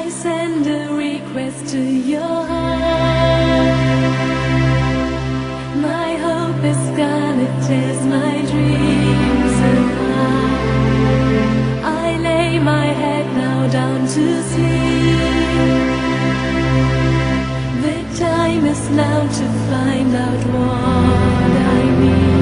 I send a request to your heart. My hope is gone, it tears my dreams apart. I lay my head now down to sleep. The time is now to find out what I need.